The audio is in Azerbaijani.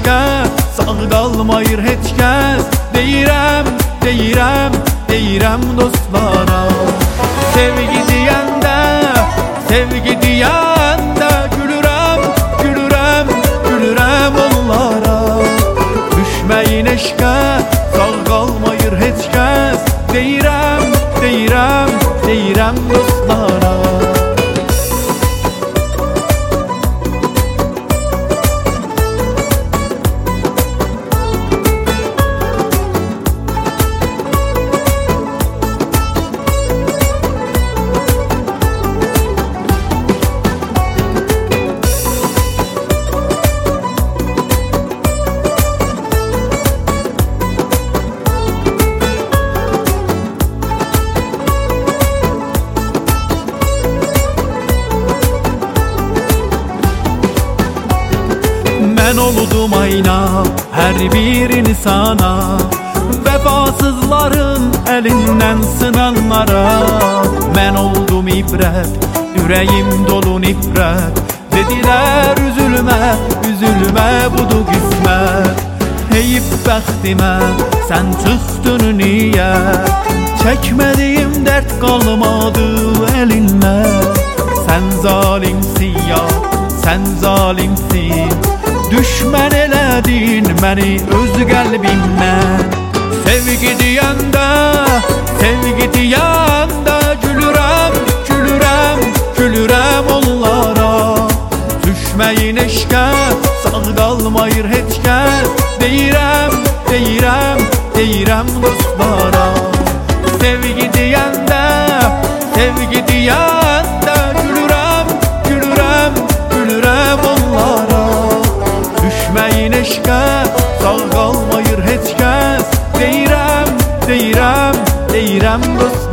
eşqə sağ qalmayır heç kəs. Deyirəm, deyirəm, deyirəm dostlara. Sevgi deyəndə, sevgi deyəndə gülürəm, gülürəm, gülürəm onlara. Düşməyin eşqə sağ qalmayır heç kəs. Deyirəm, deyirəm, deyirəm dostlara. Mən oldum ayna hər bir insana, vəfasızların əlindən sınanlara. Mən oldum ibrət, ürəyim dolu nifrət. Dedilər üzülmə, üzülmə budur qismət. Heyif bəxtimə sən çıxdın niyə? Çəkmədiyim dərd qalmadı əlindən. Sən zalimsin ya, sən zalimsin. Düşmən elədin məni öz qəlbimdən. Sevgi deyəndə, sevgi deyəndə gülürəm, gülürəm, gülürəm onlara. Düşməyin eşqə sağ qalmayır heç kəs. Deyirəm, deyirəm, deyirəm dostlara. Sevgi deyəndə, sevgi deyəndə gülürəm, gülürəm, gülürəm onlara. Düşməyin eşqə sağ qalmayır heç kəs. Deyirəm, deyirəm, deyirəm dostlara.